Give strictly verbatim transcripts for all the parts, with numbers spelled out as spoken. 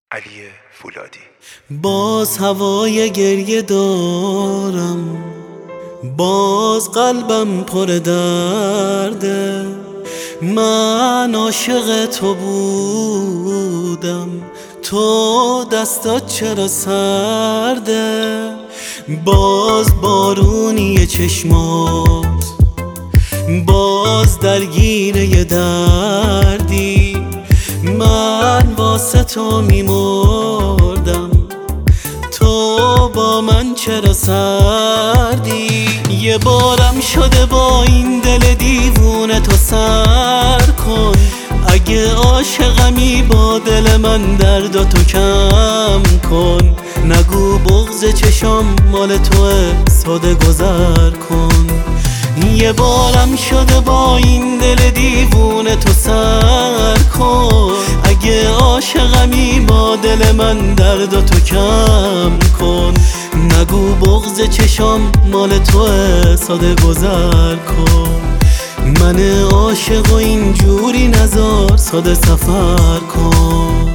علی فولادی. باز هوای گریه دارم، باز قلبم پر درده. من عاشق تو بودم، تو دستات چرا سرده؟ باز بارونی چشمات، باز درگیر یه دردی. من واسه تو میمردم، تو با من چرا سردی؟ یه بارم شده با این دل دیوونه تو سر کن. اگه عاشقمی با دل من درد تو کم کن. نگو بغض چشام مال توه، ساده گذر کن. یه بارم شده با این دل دیوونه تو سر کن. اگه عاشقمی با دل من درد تو کم کن. نگو بغض چشام مال توه، ساده گذر کن. من عاشق و اینجوری نذار، ساده سفر کن.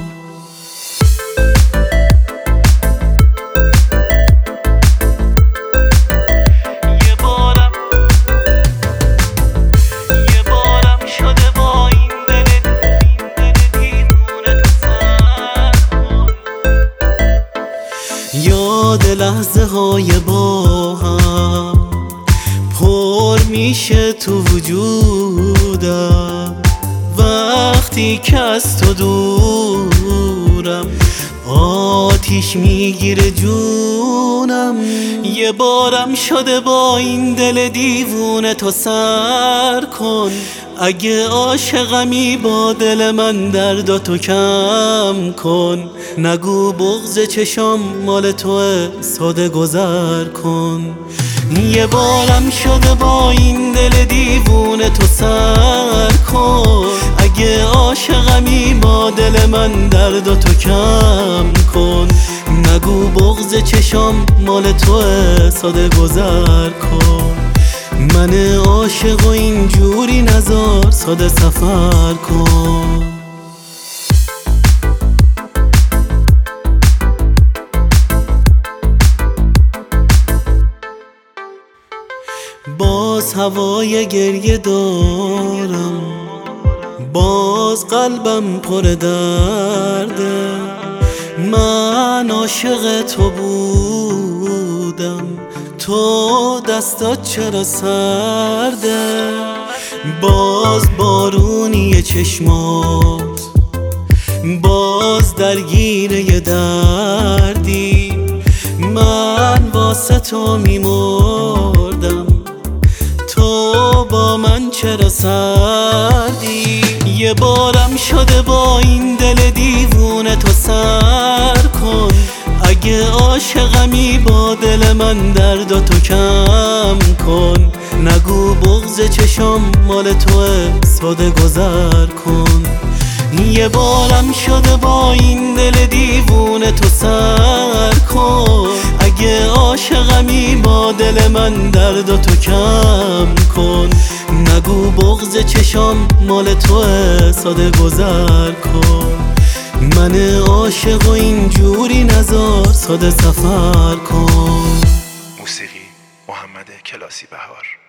یاد لحظه های با هم پر میشه تو وجودم. وقتی که از تو دورم آتیش میگیره جونم. یه بارم شده با این دل دیوونه تو سر کن. اگه عاشقمی با دل من درد تو کم کن. نگو بغض چشام مال توه، ساده گذر کن. یه بارم شده با این دل دیوونه تو سر کن. اگه عاشقمی با دل من درد تو کم کن. نگو بغض چشام مال توه، ساده گذر کن. من عاشق و اینجوری نذار، ساده سفر کن. باز هوای گریه دارم، باز قلبم پر درده. من عاشق تو بودم، تو دستات چرا سرده؟ باز بارونی چشمات، باز درگیر یه دردی. من واسه تو میمردم، تو با من چرا سردی؟ یه بارم شده با این دل دیوونه تو سر کن. اگه عاشقمی با دل من درد تو کم کن. نگو بغض چشام مال توه، ساده گذر کن. یه بارم شده با این دل دیوونه تو سر کن. اگه عاشقمی با دل من درد تو کم کن. نگو بغض چشام مال توه، ساده گذر کن. من عاشق و اینجوری نذار، ساده سفر کن. موسیقی محمد کلاسی بهار.